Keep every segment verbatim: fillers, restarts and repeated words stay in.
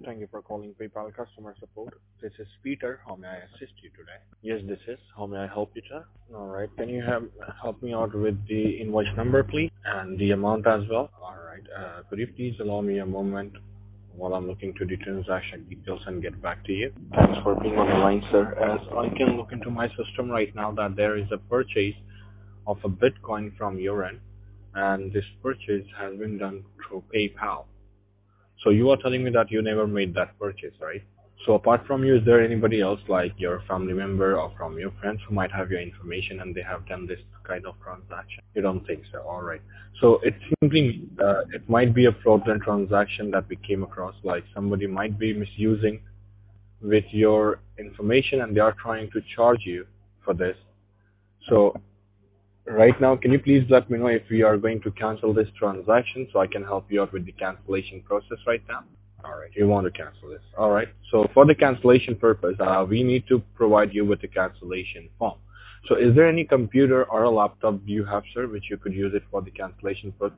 Thank you for calling PayPal customer support. This is Peter. How may I assist you today? Yes, this is. How may I help you, sir? All right. Can you have, help me out with the invoice number, please, and the amount as well? All right. Uh, could you please allow me a moment while I'm looking to the transaction details and get back to you? Thanks for being on the line, sir. As I can look into my system right now that there is a purchase of a Bitcoin from your end, and this purchase has been done through PayPal. So you are telling me that you never made that purchase, right? So apart from you, is there anybody else, like your family member or from your friends, who might have your information and they have done this kind of transaction? You don't think so? All right. So it simply means, uh, it might be a fraudulent transaction that we came across, like somebody might be misusing with your information and they are trying to charge you for this. So right now, can you please let me know if we are going to cancel this transaction so I can help you out with the cancellation process right now? All right, you want to cancel this. All right. So for the cancellation purpose, uh, we need to provide you with the cancellation form. So is there any computer or a laptop you have, sir, which you could use it for the cancellation purpose?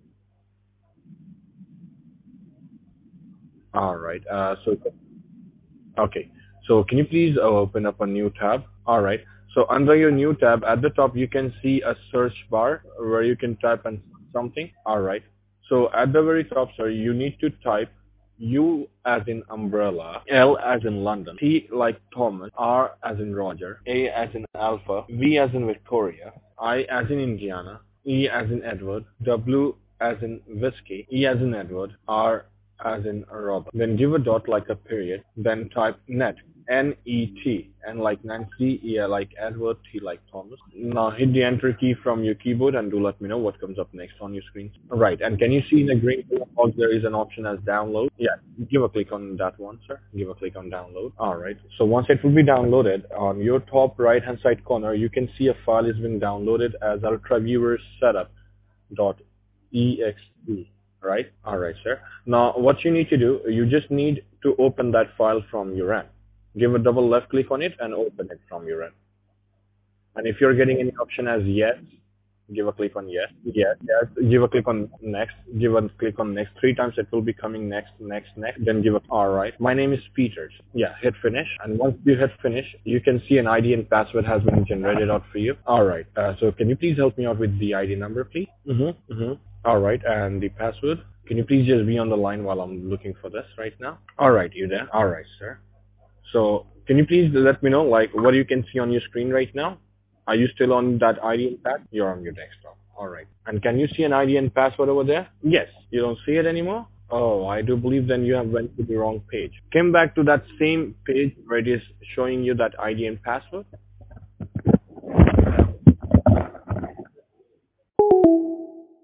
All right. Uh, so, okay. So can you please uh, open up a new tab? All right. So under your new tab, at the top, you can see a search bar where you can type in something. All right. So at the very top, sir, you need to type U as in umbrella, L as in London, T like Thomas, R as in Roger, A as in Alpha, V as in Victoria, I as in Indiana, E as in Edward, W as in Whiskey, E as in Edward, R as in Robert. Then give a dot like a period. Then type net. N E T. N like Nancy, E like Edward, T like Thomas. Now hit the enter key from your keyboard and do let me know what comes up next on your screen. Right. And can you see in the green box there is an option as download? Yeah. Give a click on that one, sir. Give a click on download. All right. So once it will be downloaded, on your top right hand side corner, you can see a file is being downloaded as ultraviewer setup dot E X E. Right? All right, sir. Now, what you need to do, you just need to open that file from your end. Give a double left click on it and open it from your end. And if you're getting any option as yes, give a click on yes, yes, yes. Give a click on next. Give a click on next. Three times it will be coming next, next, next. Then give a, all right. My name is Peters. Yeah, hit finish. And once you hit finish, you can see an I D and password has been generated out for you. All right. Uh, so can you please help me out with the I D number, please? Mm-hmm, mm-hmm. All right. And the password? Can you please just be on the line while I'm looking for this right now? All right. You there? All right, sir. So can you please let me know, like, what you can see on your screen right now? Are you still on that I D and password? You're on your desktop. All right. And can you see an I D and password over there? Yes. You don't see it anymore? Oh, I do believe then you have went to the wrong page. Came back to that same page where it is showing you that I D and password.